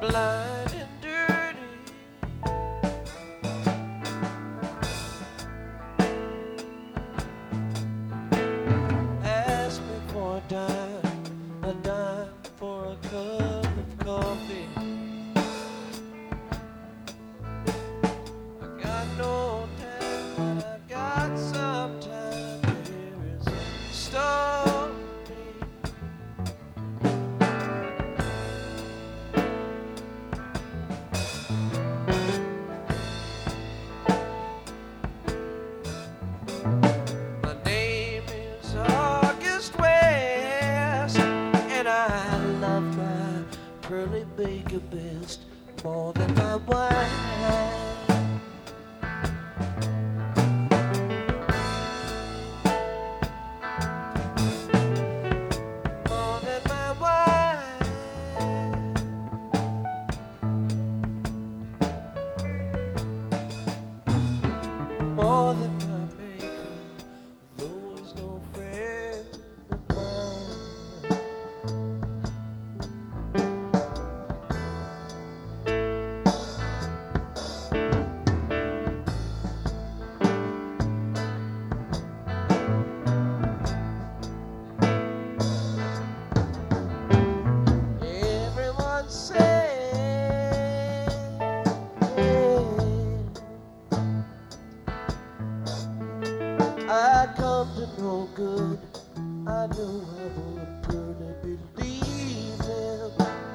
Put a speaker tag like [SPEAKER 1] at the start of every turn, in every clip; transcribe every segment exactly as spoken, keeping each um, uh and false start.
[SPEAKER 1] blind and dirty. Ask me for a dime, a dime for a cup of coffee. I got no time, but I got some time. Here is a story. My name is August West, and I love my Pearly Baker best more than my wife. More than my wife. More than my maker, though he's no friend of mine. Everyone say, I come to no good. I knew I would truly believe him.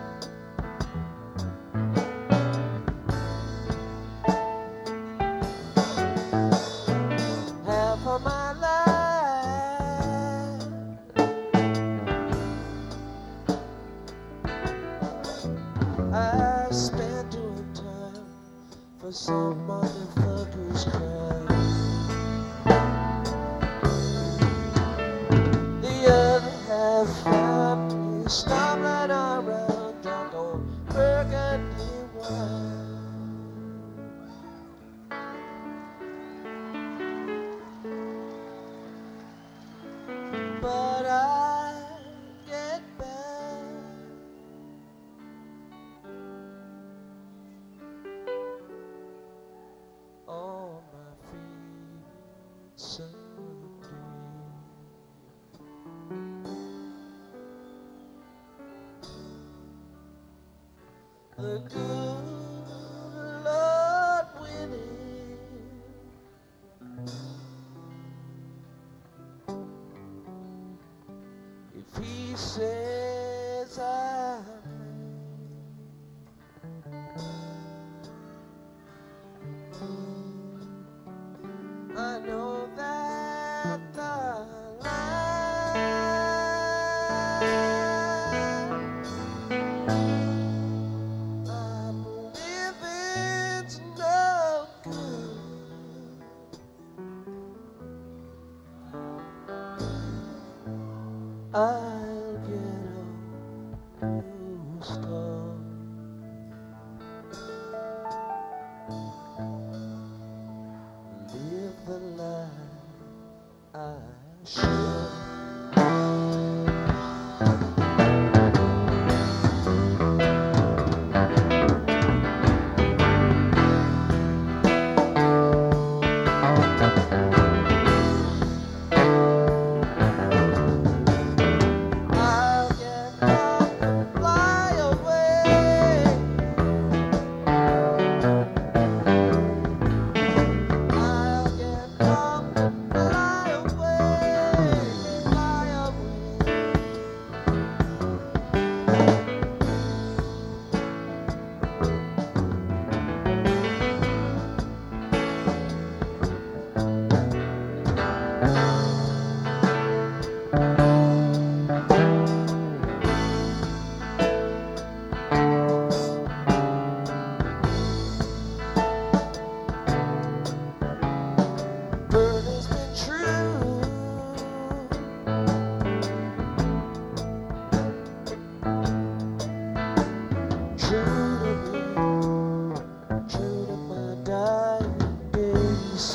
[SPEAKER 1] Half of my life I spent doing time for some motherfucker's crime. The other half found me stumbling around drunk on burgundy wine. But I get back on my feet someday. The good Lord willing, if he says I may, I know that the line I believe it's no good. I'll get a new start. Live the life I should. I'll get up and fly away. I'll get up and fly away, fly away. Bird has been true. True to me, true to my dying days.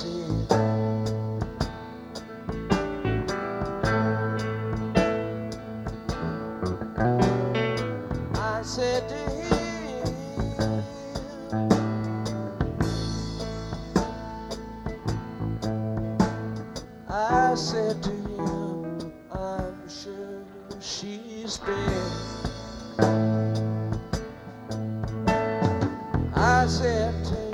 [SPEAKER 1] I said to him, I said to him, I'm sure she's been. I said to